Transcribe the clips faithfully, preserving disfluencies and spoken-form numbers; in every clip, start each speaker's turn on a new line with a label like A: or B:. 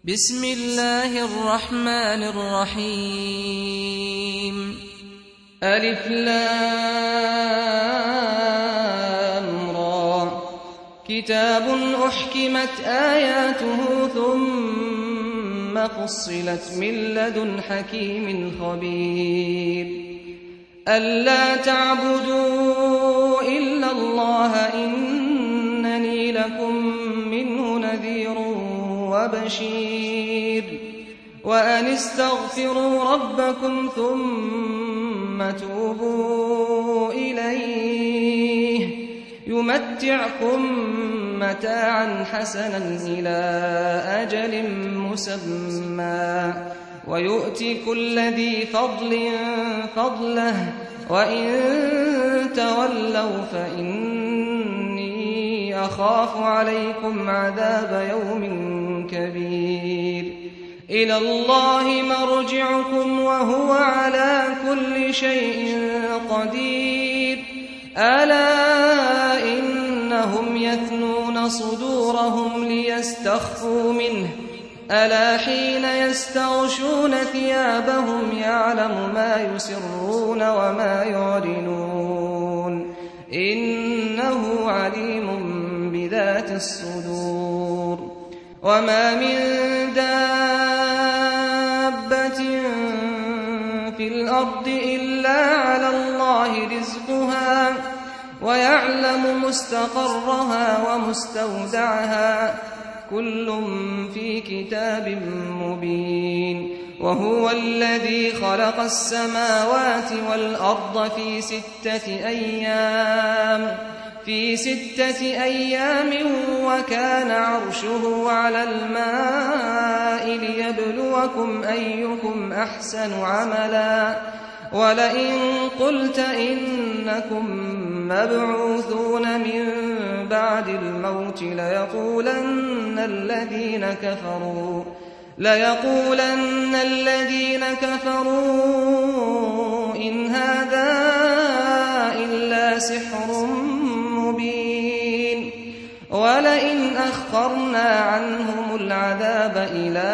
A: بسم الله الرحمن الرحيم ألف لام را كتاب أحكمت آياته ثم فصلت من لدن حكيم خبير ألا تعبدوا إلا الله إنني لكم منه نذير وبشير وأن استغفروا ربكم ثم توبوا إليه يمتعكم متاعا حسنا إلى أجل مسمى ويؤتي كل ذي فضل فضله وإن تولوا فإني أخاف عليكم عذاب يوم كبير إلى الله مرجعكم وهو على كل شيء قدير ألا إنهم يثنون صدورهم ليستخفوا منه ألا حين يستغشون ثيابهم يعلم ما يسرون وما يعلنون إنه عليم بذات الصدور وما من دابة في الأرض إلا على الله رزقها ويعلم مستقرها ومستودعها كل في كتاب مبين وهو الذي خلق السماوات والأرض في ستة أيام في ستة أيام وكان عرشه على الماء ليبلوكم أيكم أحسن عملا ولئن قلت إنكم مبعوثون من بعد الموت ليقولن الذين كفروا ليقولن الذين كفروا إن هذا إلا سحر مبين ولئن أخرنا عنهم العذاب إلى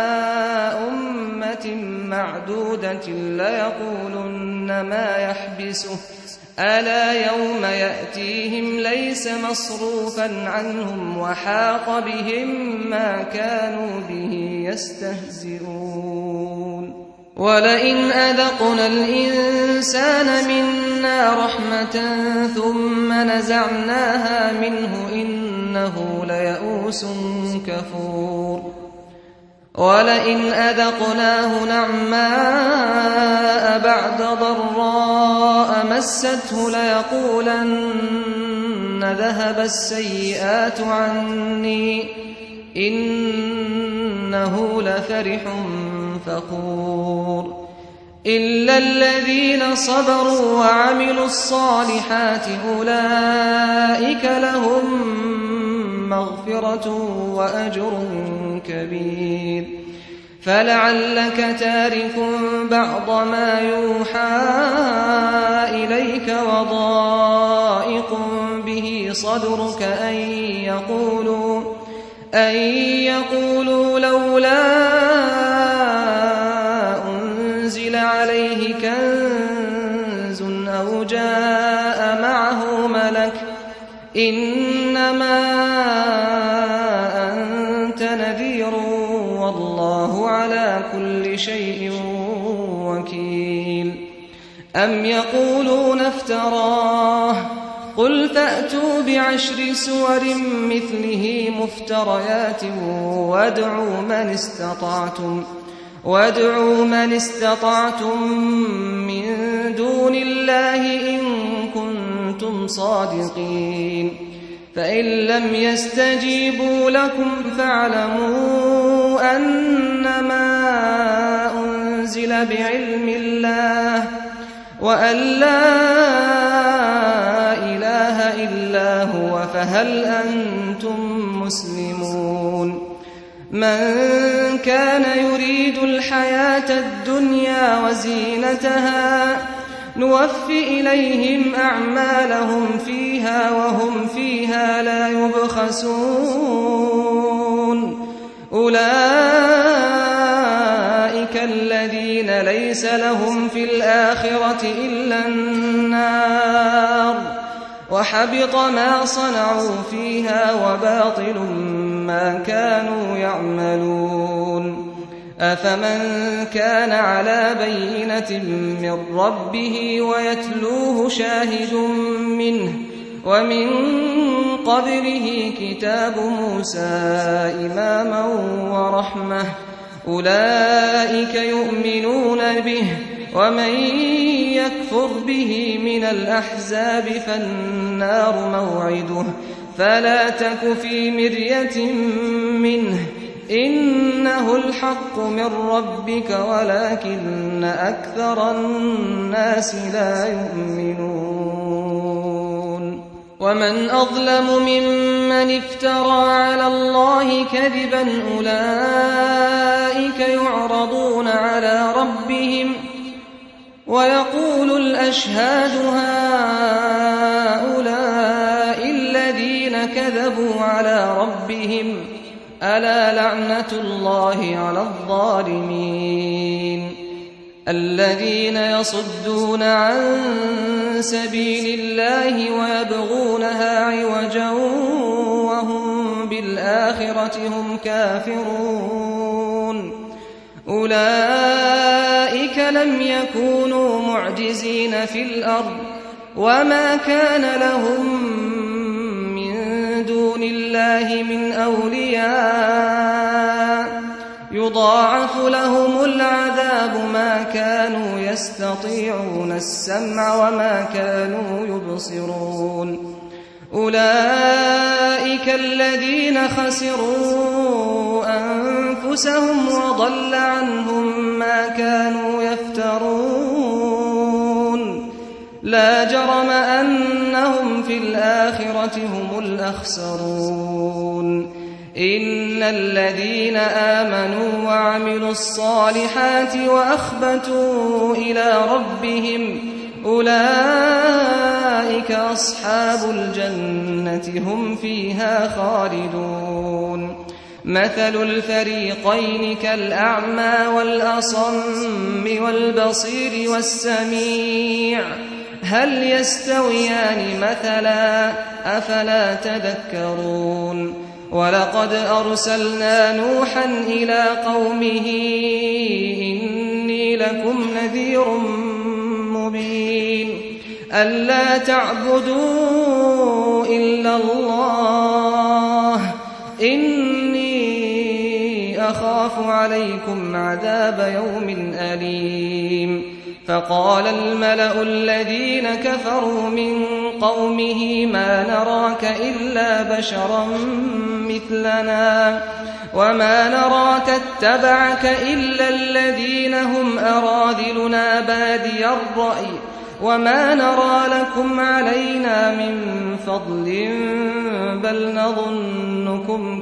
A: أمة معدودة ليقولن ما يحبسه ألا يوم يأتيهم ليس مصروفا عنهم وحاق بهم ما كانوا به يستهزئون ولئن أذقنا الإنسان منا رحمة ثم نزعناها منه إنه ليئوس كفور ولئن أذقناه نعماء بعد ضراء مسته ليقولن ذهب السيئات عني إنه لفرح فخور إلا الذين صبروا وعملوا الصالحات أولئك لهم مغفرة وأجر كبير فلعلك تارك بعض ما يوحى إليك وضائق به صدرك أن يقولوا أن يقولوا لولا أنزل عليه كنز أو جاء معه ملك إنما أنت نذير والله على كل شيء وكيل أم يقولون افتراه قل فأتوا بعشر سور مثله مفتريات وادعوا من استطعتم وادعوا من استطعتم من دون الله إن كنتم صادقين فإن لم يستجيبوا لكم فاعلموا أنما أنزل بعلم الله وأن لا إله إلا هو فهل أنتم مسلمون من كان يريد الحياة الدنيا وزينتها نوف إليهم أعمالهم فيها وهم فيها لا يبخسون أولئك ليس لهم في الآخرة إلا النار وحبط ما صنعوا فيها وباطل ما كانوا يعملون أفمن كان على بينة من ربه ويتلوه شاهد منه ومن قبله كتاب موسى إماما ورحمة أولئك يؤمنون به ومن يكفر به من الأحزاب فالنار موعده فلا تك في مرية منه إنه الحق من ربك ولكن أكثر الناس لا يؤمنون ومن أظلم ممن افترى على الله كذبا أولئك يعرضون على ربهم ويقول الأشهاد هؤلاء الذين كذبوا على ربهم ألا لعنة الله على الظالمين الذين يصدون عن سبيل الله ويبغونها عوجا وهم بالآخرة هم كافرون أولئك لم يكونوا معجزين في الأرض وما كان لهم من دون الله من أولياء يضاعف لهم العذاب ما كانوا يستطيعون السمع وما كانوا يبصرون أولئك الذين خسروا أنفسهم وضل عنهم ما كانوا يفترون لا جرم أنهم في الآخرة هم الأخسرون إن الذين آمنوا وعملوا الصالحات وأخبتوا إلى ربهم أولئك أصحاب الجنة هم فيها خالدون مثل الفريقين كالأعمى والأصم والبصير والسميع هل يستويان مثلا أفلا تذكرون ولقد أرسلنا نوحا إلى قومه إني لكم نذير مبين ألا تعبدوا إلا الله إني أخاف عليكم عذاب يوم أليم فقال الملأ الذين كفروا من قومه ما نراك إلا بشرا مثلنا وما نراك اتبعك إلا الذين هم أراذلنا بادي الرأي وما نرى لكم علينا من فضل بل نظنكم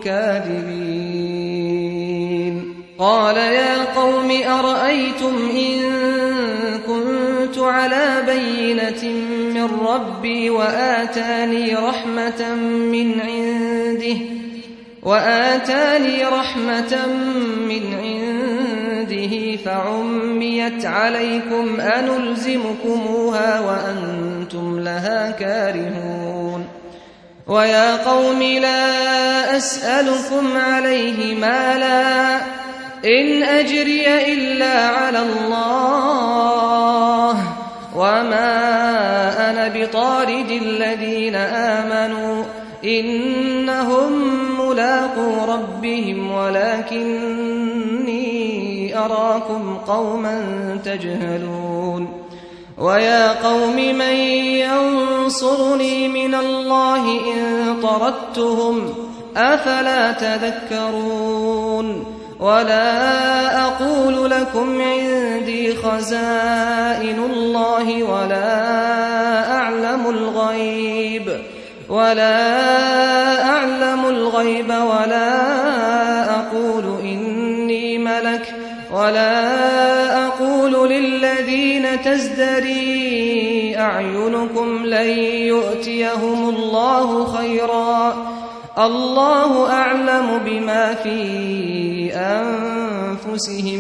A: كاذبين قال يا قوم أرأيتم إن كنت على بينة من ربي وآتاني رحمة من عنده وآتاني رحمة من عنده فعميت عليكم أنلزمكموها وأنتم لها كارهون ويا قوم لا أسألكم عليه مالا إن أجري إلا على الله وما أنا بطارد الذين آمنوا إنهم ملاقو ربهم ولكني أراكم قوما تجهلون ويا قوم من ينصرني من الله إن طردتهم أفلا تذكرون ولا أقول لكم عندي خزائن الله ولا أعلم الغيب ولا أعلم الغيب ولا أقول إني ملك ولا أقول للذين تزدري أعينكم لن يؤتيهم الله خيرا الله أعلم بما في أنفسهم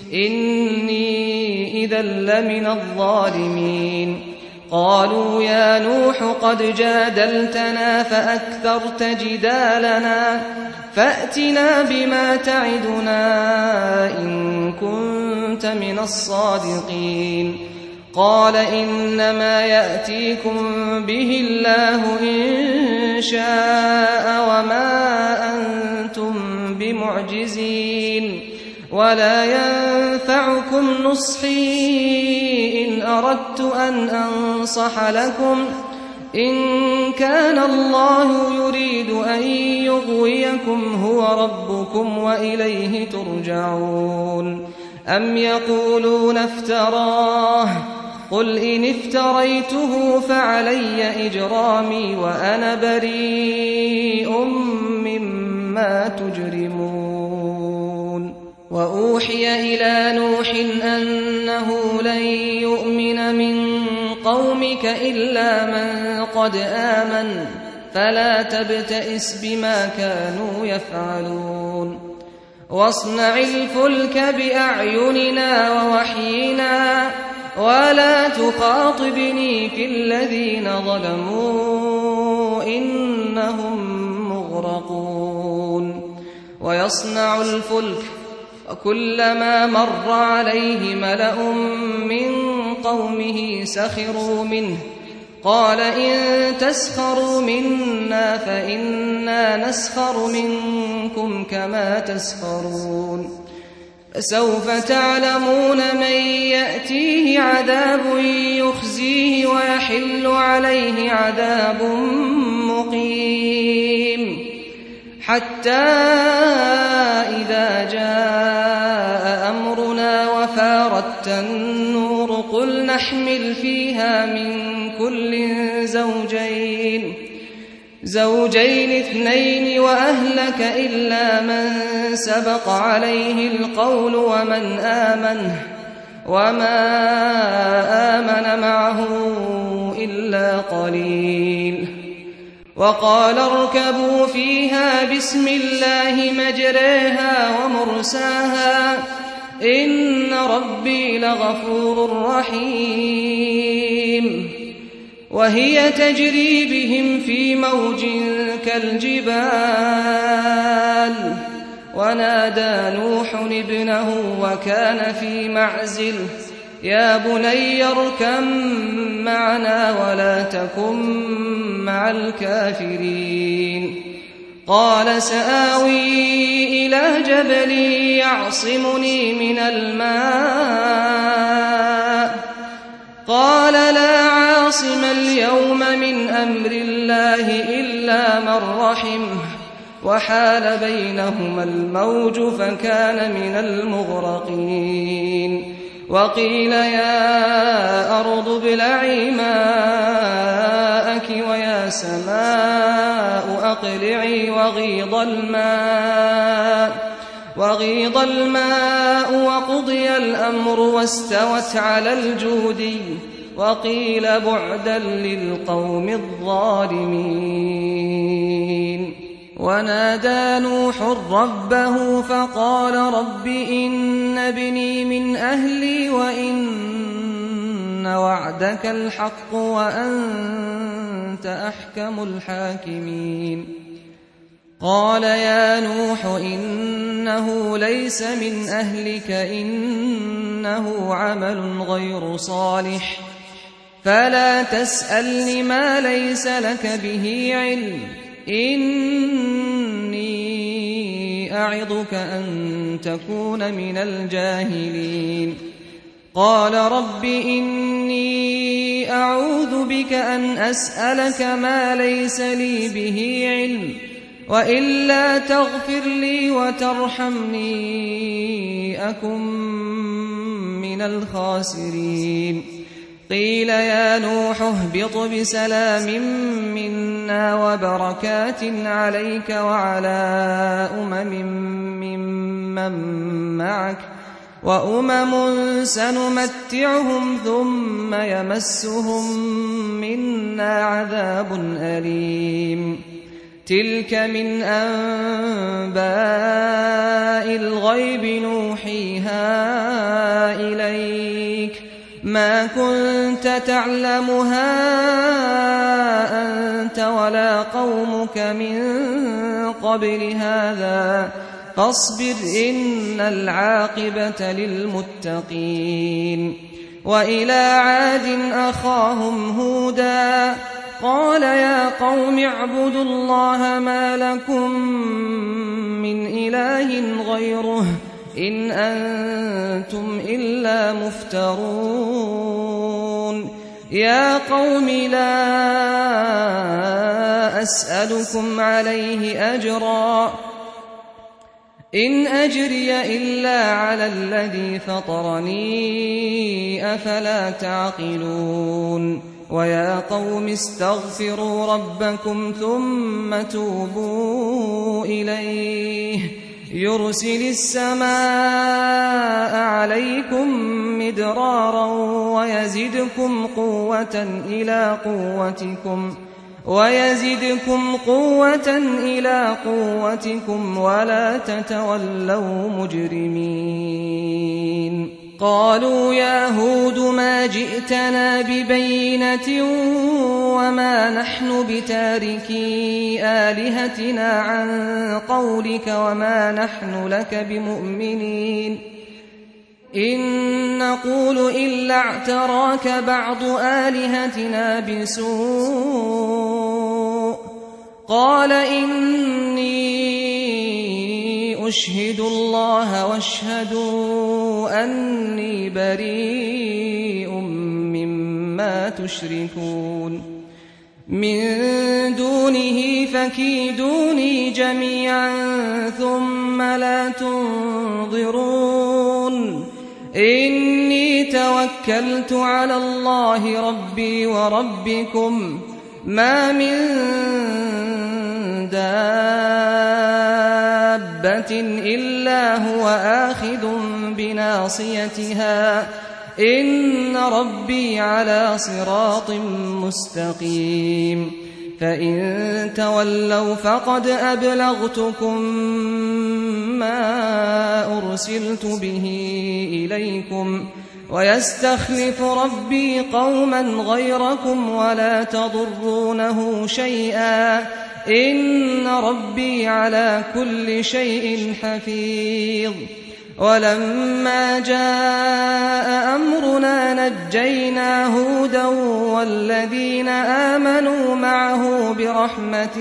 A: إني إذا لمن الظالمين. قالوا يا نوح قد جادلتنا فأكثرت جدالنا فأتنا بما تعدنا إن كنت من الصادقين. قال إنما يأتيكم به الله إن شاء وما أنتم بمعجزين ولا ينفعكم نصحي إن أردت أن أنصح لكم إن كان الله يريد أن يغويكم هو ربكم وإليه ترجعون. أم يقولون افتراه قل إن افتريته فعلي إجرامي وأنا بريء مما تجرمون. وأوحي إلى نوح أنه لن يؤمن من قومك إلا من قد آمن فلا تبتئس بما كانوا يفعلون. واصنع الفلك بأعيننا ووحينا ولا تخاطبني في الذين ظلموا إنهم مغرقون. ويصنع الفلك وكلما مر عليه ملأ من قومه سخروا منه قال إن تسخروا منا فإنا نسخر منكم كما تسخرون. فسوف تعلمون من يأتيه عذاب يخزيه ويحل عليه عذاب مقيم. حتى إذا جاء أمرنا وفارت النور قل نحمل فيها من كل زوجين زوجين اثنين وأهلك إلا من سبق عليه القول ومن آمن وما آمن معه إلا قليل. وقال اركبوا فيها بسم الله مجريها ومرساها إن ربي لغفور رحيم. وهي تجري بهم في موج كالجبال ونادى نوح ابنه وكان في معزل يا بني اركب معنا ولا تكن مع الكافرين. قال سآوي إلى جبل يعصمني من الماء قال لا عاصم اليوم من أمر الله إلا من رحمه وحال بينهما الموج فكان من المغرقين. وقيل يا أرض ابلعي ماءك ويا سماء أقلعي وغيض الماء وغيض الماء وقضي الأمر واستوت على الجودي وقيل بعدا للقوم الظالمين. ونادى نوح ربه فقال رب إن ابني من أهلي وإن وعدك الحق وأنت أحكم الحاكمين. قال يا نوح إنه ليس من أهلك إنه عمل غير صالح فلا تسألني ما ليس لك به علم إني أعظك أن تكون من الجاهلين. قال رب إني أعوذ بك أن أسألك ما ليس لي به علم وإلا تغفر لي وترحمني أكن من الخاسرين. قيل يا نوح اهبط بسلام منا وبركات عليك وعلى أمم ممن معك وأمم سنمتعهم ثم يمسهم منا عذاب أليم. تلك من أنباء الغيب نوحيها ما كنت تعلمها أنت ولا قومك من قبل هذا فاصبر إن العاقبة للمتقين. وإلى عاد أخاهم هودا قال يا قوم اعبدوا الله ما لكم من إله غيره إن أنتم إلا مفترون. يا قوم لا أسألكم عليه أجرا إن أجري إلا على الذي فطرني أفلا تعقلون. ويا قوم استغفروا ربكم ثم توبوا إليه يرسل السماء عليكم مدرارا ويزدكم قوة إلى قوتكم ويزدكم قوة إلى قوتكم ولا تتولوا مجرمين. قالوا يا هود ما جئتنا ببينة وما نحن بتاركي آلهتنا عن قولك وما نحن لك بمؤمنين إن نقول إلا اعتراك بعض آلهتنا بسوء. قال إني أشهد الله واشهدوا أني بريء مما تشركون من دونه فكيدوني جميعا ثم لا تنظرون. إني توكلت على الله ربي وربكم ما من دابة إلا هو آخذ بناصيتها إن ربي على صراط مستقيم. فإن تولوا فقد أبلغتكم ما أرسلت به إليكم ويستخلف ربي قوما غيركم ولا تضرونه شيئا إن ربي على كل شيء حفيظ. ولما جاء أمرنا نجينا هودا والذين آمنوا معه برحمة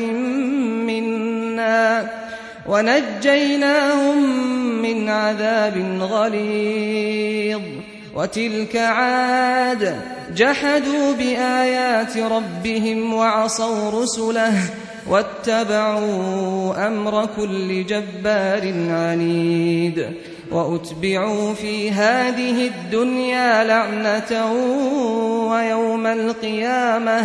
A: منا ونجيناهم من عذاب غليظ. وتلك عاد جحدوا بآيات ربهم وعصوا رسله واتبعوا أمر كل جبار عنيد. وأتبعوا في هذه الدنيا لعنة ويوم القيامة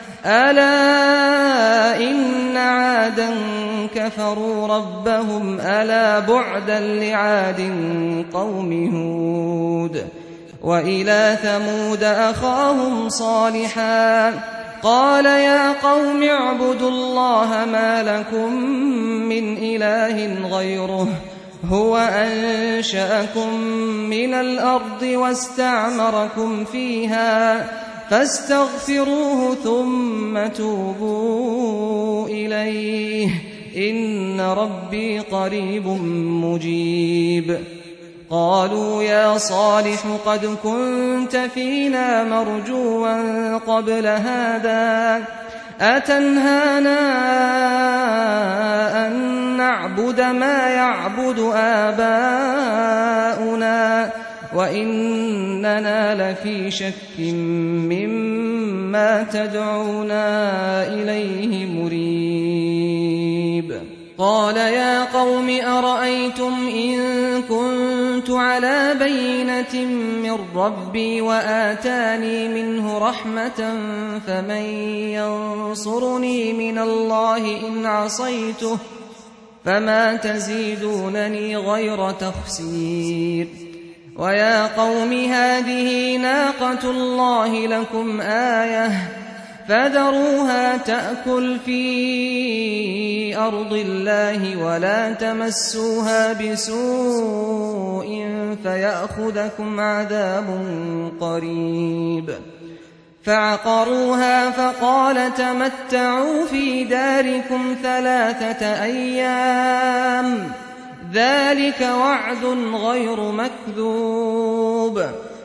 A: ألا إن عادا كفروا ربهم ألا بعدا لعاد قوم هود. وإلى ثمود أخاهم صالحا قال يا قوم اعبدوا الله ما لكم من إله غيره هو أنشأكم من الأرض واستعمركم فيها فاستغفروه ثم توبوا إليه إن ربي قريب مجيب. قالوا يا صالح قد كنت فينا مرجوا قبل هذا أتنهانا أن نعبد ما يعبد آباؤنا وإننا لفي شك مما تدعونا إليه مريب. قال يا قوم أرأيتم إن كنت على بينة من ربي وآتاني منه رحمة فمن ينصرني من الله إن عصيته فما تزيدونني غير تخسير. ويا قوم هذه ناقة الله لكم آية فذروها تأكل في أرض الله ولا تمسوها بسوء فيأخذكم عذاب قريب. فعقروها فقال تمتعوا في داركم ثلاثة أيام ذلك وعد غير مكذوب.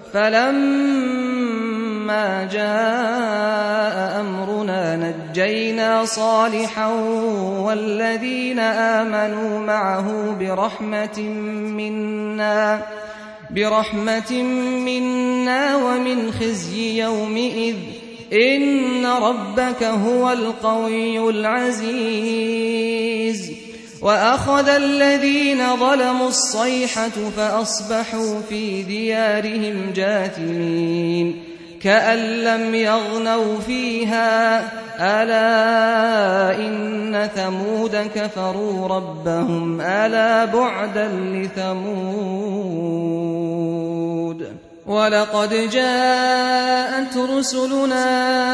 A: فلما جاء أمرنا نجينا صالحا والذين آمنوا معه برحمة منا برحمة منا ومن خزي يومئذ إن ربك هو القوي العزيز. وأخذ الذين ظلموا الصيحة فأصبحوا في ديارهم جاثمين كأن لم يغنوا فيها ألا إن ثمود كفروا ربهم ألا بعدا لثمود. ولقد جاءت رسلنا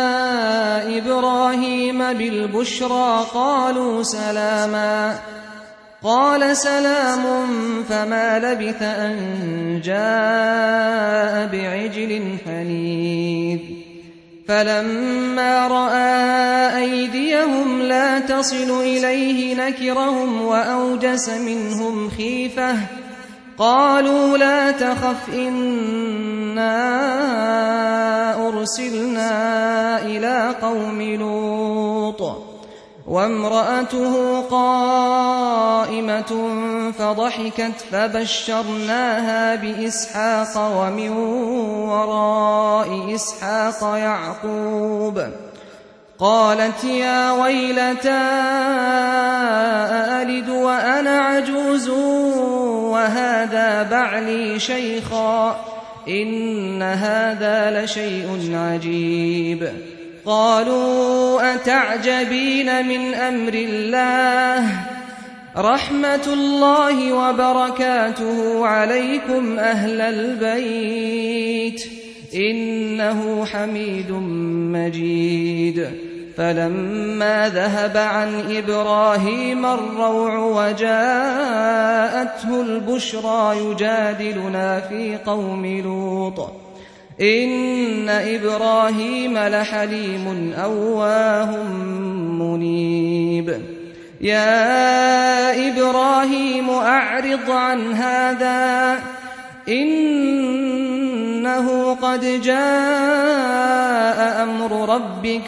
A: إبراهيم بالبشرى قالوا سلاما قال سلام فما لبث أن جاء بعجل حنيذ. فلما رأى أيديهم لا تصل إليه نكرهم وأوجس منهم خيفة قالوا لا تخف إنا أرسلنا إلى قوم لوط وامرأته قائمة فضحكت فبشرناها بإسحاق ومن وراء إسحاق يعقوب. قالت يا ويلتى أألد وأنا عجوز وهذا بعلي شيخا إن هذا لشيء عجيب. قالوا أتعجبين من أمر الله رحمة الله وبركاته عليكم أهل البيت إنه حميد مجيد. فلما ذهب عن إبراهيم الروع وجاءته البشرى يجادلنا في قوم لوط إن إبراهيم لحليم أواه منيب. يا إبراهيم أعرض عن هذا إنه قد جاء أمر ربك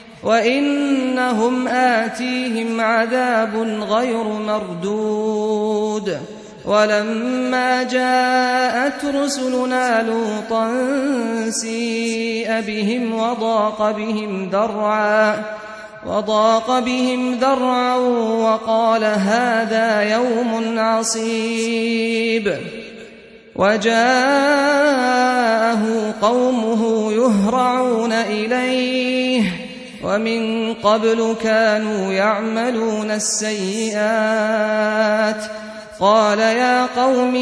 A: وإنهم آتيهم عذاب غير مردود. ولما جاءت رسلنا لوطا سيء بهم وضاق بهم ذرعا وضاق بهم ذرعا وقال هذا يوم عصيب. وجاءه قومه يهرعون إليه ومن قبل كانوا يعملون السيئات قال يا قوم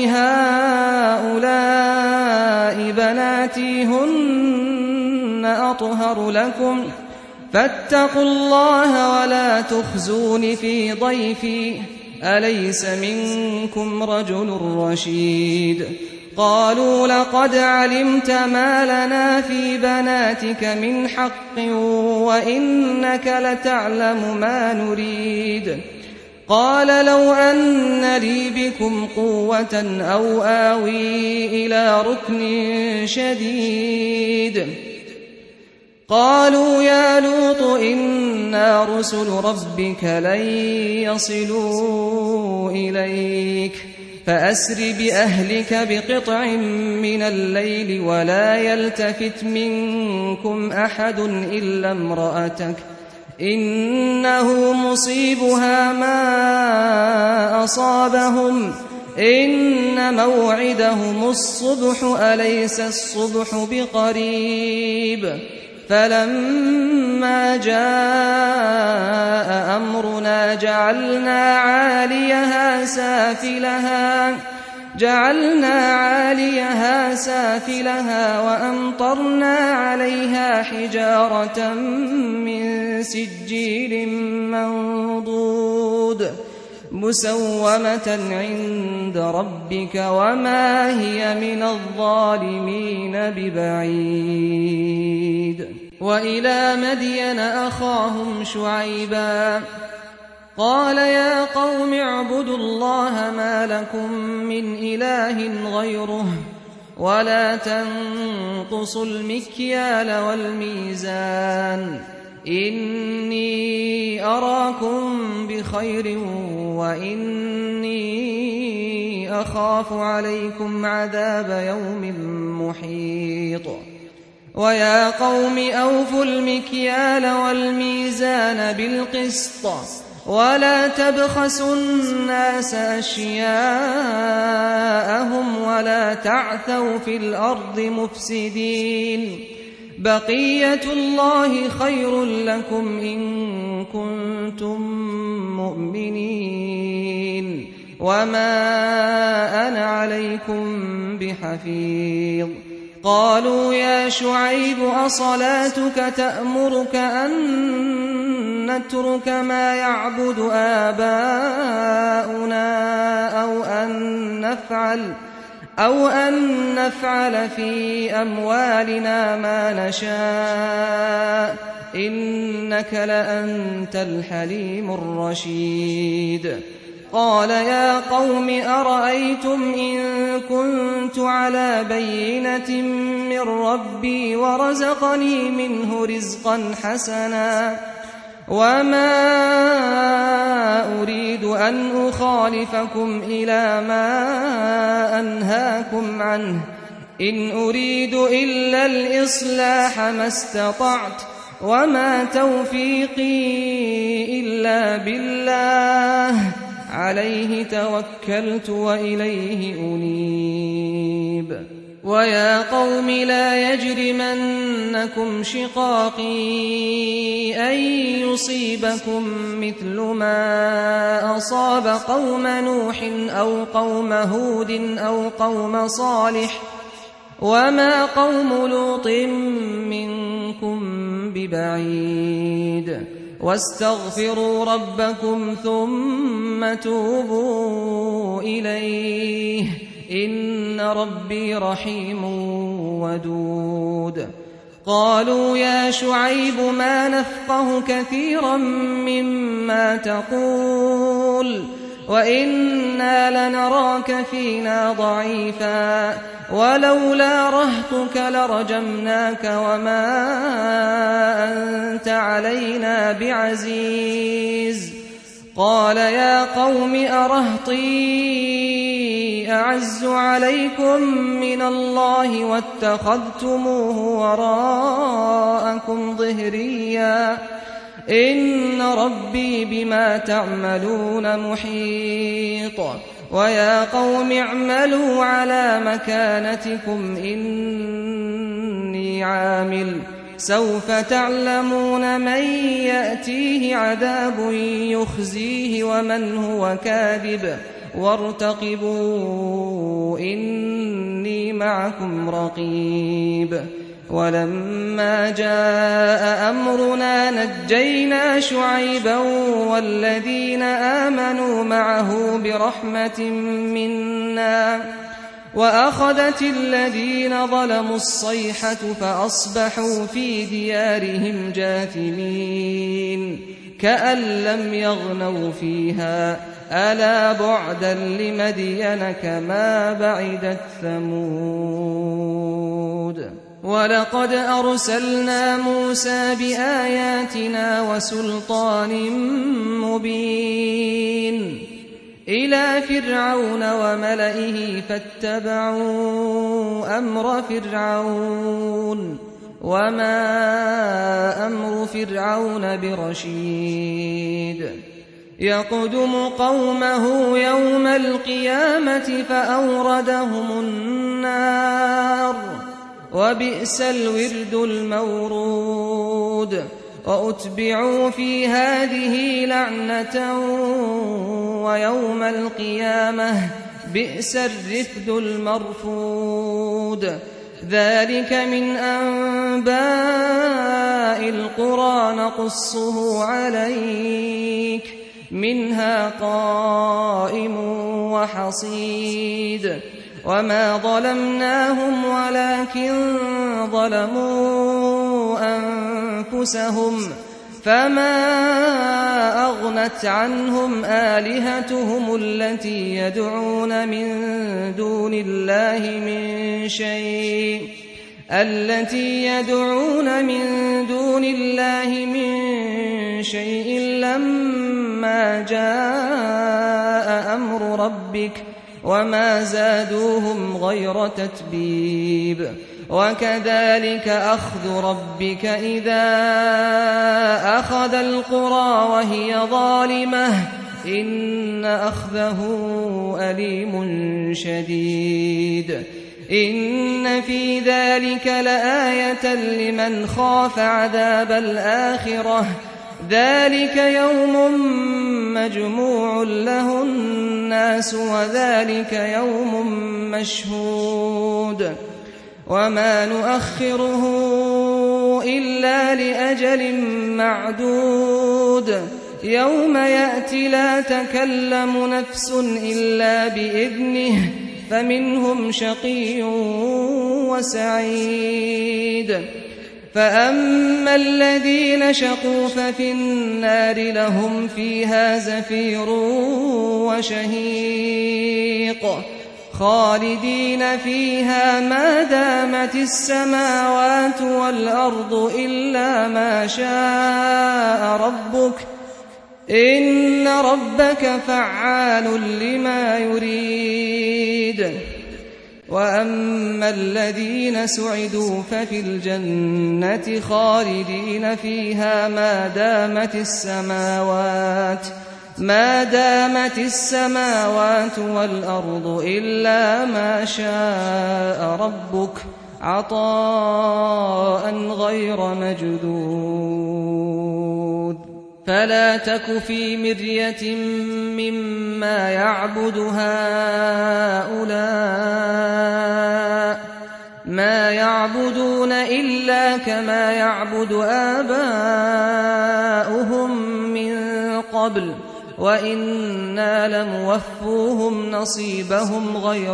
A: هؤلاء بناتي هن أطهر لكم فاتقوا الله ولا تخزون في ضيفي أليس منكم رجل رشيد. قالوا لقد علمت ما لنا في بناتك من حق وإنك لتعلم ما نريد. قال لو أن لي بكم قوة أو آوي إلى ركن شديد. قالوا يا لوط إنا رسل ربك لن يصلوا إليك فأسر بأهلك بقطع من الليل ولا يلتفت منكم أحد إلا امرأتك إنه مصيبها ما أصابهم إن موعدهم الصبح أليس الصبح بقريب. فلما جاء أمرنا جعلنا عاليها سافلها جعلنا عاليها سافلها وأمطرنا عليها حجارة من سجيل منضود مسومة عند ربك وما هي من الظالمين ببعيد. وإلى مدين أخاهم شعيبا قال يا قوم اعبدوا الله ما لكم من إله غيره ولا تنقصوا المكيال والميزان إني أراكم بخير وإني أخاف عليكم عذاب يوم محيط. ويا قوم أوفوا المكيال والميزان بالقسط ولا تبخسوا الناس أشياءهم ولا تعثوا في الأرض مفسدين بقية الله خير لكم إن كنتم مؤمنين وما أنا عليكم بحفيظ. قالوا يا شعيب أصلاتك تأمرك أن نترك ما يعبد آباؤنا أو أن نفعل أو أن نفعل في أموالنا ما نشاء إنك لأنت الحليم الرشيد. قال يا قوم أرأيتم إن كنت على بينة من ربي ورزقني منه رزقا حسنا وما أريد أن أخالفكم إلى ما أنهاكم عنه إن أريد إلا الإصلاح ما استطعت وما توفيقي إلا بالله عليه توكلت وإليه أنيب. ويا قوم لا يجرمنكم شقاقي أن يصيبكم مثل ما أصاب قوم نوح أو قوم هود أو قوم صالح وما قوم لوط منكم ببعيد. واستغفروا ربكم ثم توبوا إليه إن ربي رحيم ودود. قالوا يا شعيب ما نفقه كثيرا مما تقول وإنا لنراك فينا ضعيفا ولولا رهطك لرجمناك وما أنت علينا بعزيز. قال يا قوم أرهطي أعز عليكم من الله واتخذتموه وراءكم ظهريا إن ربي بما تعملون محيط. ويا قوم اعملوا على مكانتكم إني عامل سوف تعلمون من يأتيه عذاب يخزيه ومن هو كاذب وارتقبوا إني معكم رقيب. ولما جاء أمرنا نجينا شعيبا والذين آمنوا معه برحمة منا وأخذت الذين ظلموا الصيحة فأصبحوا في ديارهم جاثمين كأن لم يغنوا فيها ألا بعدا لمدين كما بعدت ثمود. ولقد أرسلنا موسى بآياتنا وسلطان مبين إلى فرعون وملئه فاتبعوا أمر فرعون وما أمر فرعون برشيد. يقدم قومه يوم القيامة فأوردهم النار وبئس الورد المورود. وأتبعوا في هذه لعنة ويوم القيامة بئس الرفد المرفود. ذلك من أنباء القرى نقصه عليك منها قائم وحصيد وما ظلمناهم ولكن ظلموا أنفسهم فما أغنت عنهم آلهتهم التي يدعون من دون الله من شيء التي يدعون من دون الله من شيء لما جاء أمر ربك وما زادوهم غير تتبيب وكذلك أخذ ربك إذا أخذ القرى وهي ظالمة إن أخذه أليم شديد إن في ذلك لآية لمن خاف عذاب الآخرة ذلك يوم مجموع له الناس وذلك يوم مشهود وما نؤخره إلا لأجل معدود يوم يأتي لا تكلم نفس إلا بإذنه فمنهم شقي وسعيد فأما الذين شقوا ففي النار لهم فيها زفير وشهيق خالدين فيها ما دامت السماوات والأرض إلا ما شاء ربك إن ربك فعال لما يريد وأما الذين سعدوا ففي الجنة خالدين فيها ما دامت السماوات ما دامت السماوات والأرض إلا ما شاء ربك عطاء غير مجدود فلا تك في مرية مما يعبد هؤلاء ما يعبدون إلا كما يعبد آباؤهم من قبل وإنا لموفوهم نصيبهم غير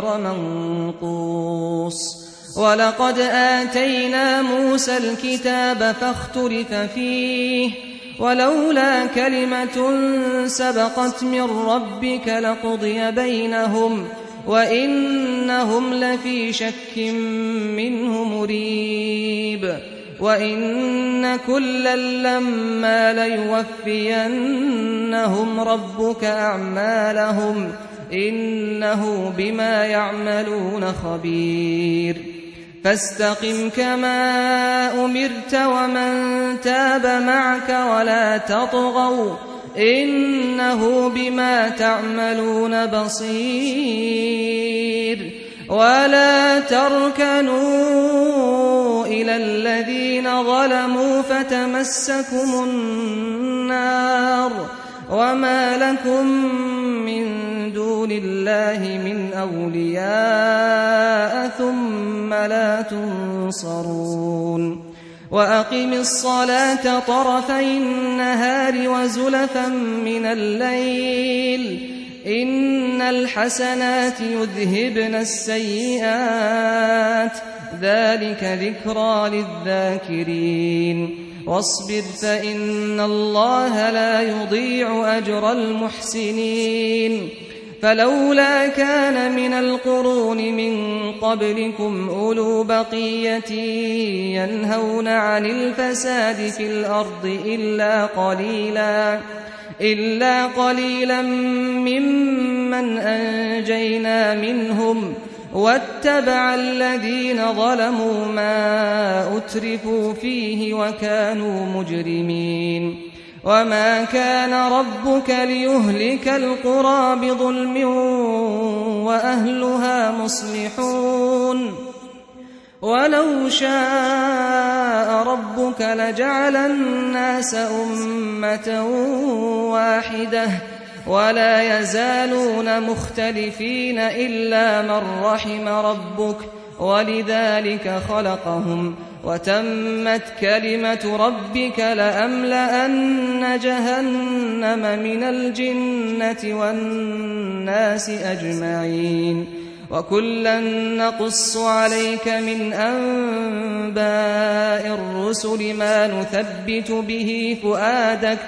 A: منقوص ولقد آتينا موسى الكتاب فاختلف فيه ولولا كلمة سبقت من ربك لقضي بينهم وإنهم لفي شك منه مريب وإن كلا لما ليوفينهم ربك أعمالهم إنه بما يعملون خبير فاستقم كما أمرت ومن تاب معك ولا تطغوا إنه بما تعملون بصير ولا تركنوا إلى الذين ظلموا فتمسكم النار وما لكم من دون الله من أولياء ثم لا تنصرون وأقم الصلاة طرفي النهار وزلفا من الليل إن الحسنات يذهبن السيئات ذلك ذكرى للذاكرين واصبر فإن الله لا يضيع أجر المحسنين فلولا كان من القرون من قبلكم أولو بقية ينهون عن الفساد في الأرض إلا قليلا إلا قليلا ممن أنجينا منهم واتبع الذين ظلموا ما أترفوا فيه وكانوا مجرمين وما كان ربك ليهلك القرى بظلم وأهلها مصلحون ولو شاء ربك لجعل الناس أمة واحدة ولا يزالون مختلفين إلا من رحم ربك ولذلك خلقهم وتمت كلمة ربك لأملأن جهنم من الجنة والناس أجمعين وكلا نقص عليك من أنباء الرسل ما نثبت به فؤادك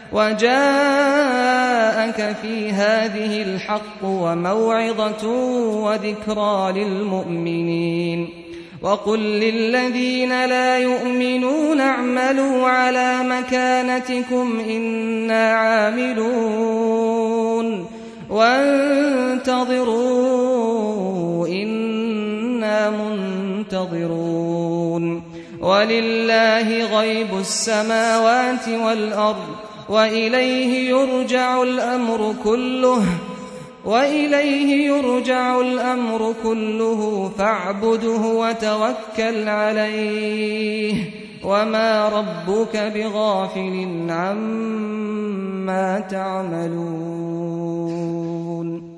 A: وجاءك في هذه الحق وموعظة وذكرى للمؤمنين وقل للذين لا يؤمنون اعملوا على مكانتكم إنا عاملون وانتظروا إنا منتظرون ولله غيب السماوات والأرض وإليه يرجع الأمر كله وإليه يرجع الأمر كله فاعبده وتوكل عليه وما ربك بغافل عما تعملون.